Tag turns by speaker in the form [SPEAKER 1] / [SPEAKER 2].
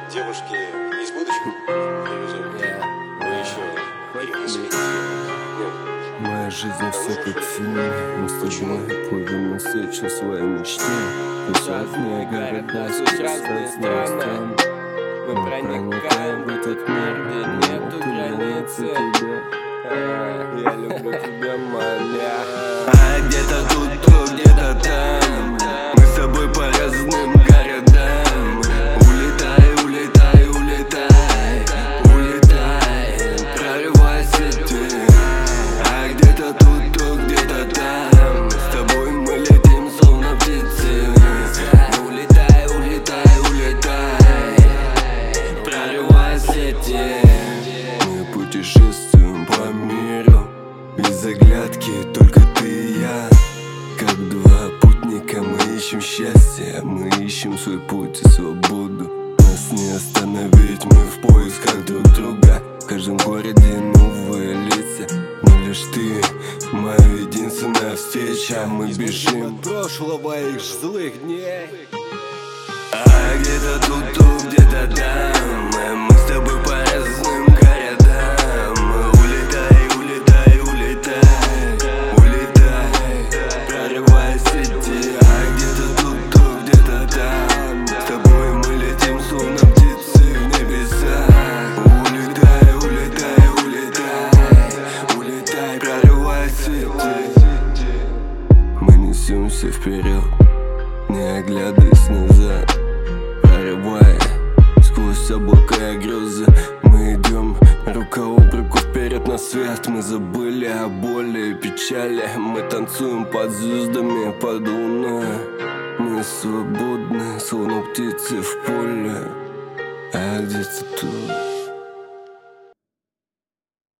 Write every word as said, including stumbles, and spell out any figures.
[SPEAKER 1] девушки из будущего привезут. Мы еще их успеем.
[SPEAKER 2] Моя жизнь вся как фильм. Мы с тобой плывем навстречу своей мечте. Пусть разные города, сквозь разные страны. Мы проникаем в этот мир, где нету границы. Я люблю тебя, моя.
[SPEAKER 3] А где-то тут, то где-то там. Мы с тобой по разным городам. Улетай, улетай, улетай, улетай, прорывайся ты. А где-то тут, то где-то там. С тобой мы летим, словно птицы. Улетай, улетай, улетай, прорывайся ты.
[SPEAKER 2] Мы путешествуем по миру, без оглядки только ты и я. Как два путника мы ищем счастье, мы ищем свой путь и свободу. Нас не остановить, мы в поисках друг друга. В каждом городе новые лица, но лишь ты моя единственная встреча. Мы бежим от прошлого их злых дней.
[SPEAKER 3] А где-то тут, то где-то там. Мы с тобой по разным городам. Улетай, улетай, улетай, улетай, прорывайся ты. А где-то тут, то где-то там. С тобой мы летим, словно птицы в небеса. Улетай, улетай, улетай, улетай, прорывайся ты.
[SPEAKER 2] Мы несемся вперед, не оглядываясь назад. Прорывая сквозь облака и грезы, мы идем рука об руку вперед на свет. Мы забыли о боли и печали. Мы танцуем под звездами, под луной. Мы свободны, словно птицы в поле. А где-то тут